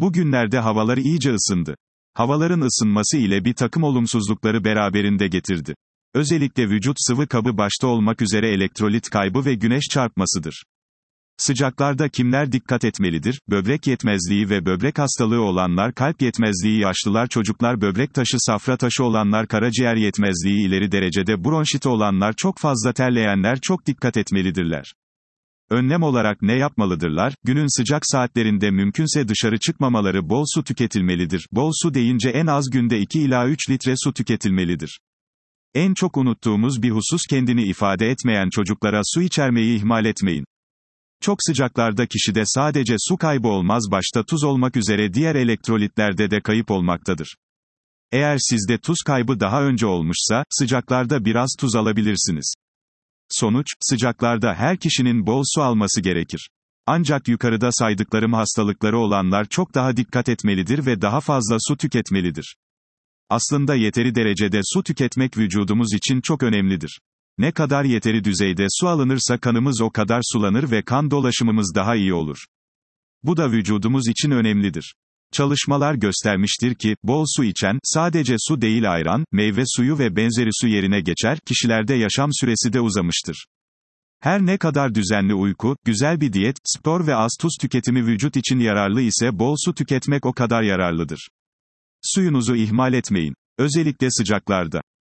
Bugünlerde havalar iyice ısındı. Havaların ısınması ile bir takım olumsuzlukları beraberinde getirdi. Özellikle vücut sıvı kabı başta olmak üzere elektrolit kaybı ve güneş çarpmasıdır. Sıcaklarda kimler dikkat etmelidir? Böbrek yetmezliği ve böbrek hastalığı olanlar, kalp yetmezliği yaşlılar, çocuklar, böbrek taşı, safra taşı olanlar, karaciğer yetmezliği ileri derecede bronşiti olanlar, çok fazla terleyenler çok dikkat etmelidirler. Önlem olarak ne yapmalıdırlar? Günün sıcak saatlerinde mümkünse dışarı çıkmamaları, bol su tüketilmelidir. Bol su deyince en az günde 2 ila 3 litre su tüketilmelidir. En çok unuttuğumuz bir husus, kendini ifade etmeyen çocuklara su içermeyi ihmal etmeyin. Çok sıcaklarda kişide sadece su kaybı olmaz, başta tuz olmak üzere diğer elektrolitlerde de kayıp olmaktadır. Eğer sizde tuz kaybı daha önce olmuşsa, sıcaklarda biraz tuz alabilirsiniz. Sonuç, sıcaklarda her kişinin bol su alması gerekir. Ancak yukarıda saydıklarım hastalıkları olanlar çok daha dikkat etmelidir ve daha fazla su tüketmelidir. Aslında yeteri derecede su tüketmek vücudumuz için çok önemlidir. Ne kadar yeteri düzeyde su alınırsa kanımız o kadar sulanır ve kan dolaşımımız daha iyi olur. Bu da vücudumuz için önemlidir. Çalışmalar göstermiştir ki, bol su içen, sadece su değil ayran, meyve suyu ve benzeri su yerine geçer, kişilerde yaşam süresi de uzamıştır. Her ne kadar düzenli uyku, güzel bir diyet, spor ve az tuz tüketimi vücut için yararlı ise bol su tüketmek o kadar yararlıdır. Suyunuzu ihmal etmeyin. Özellikle sıcaklarda.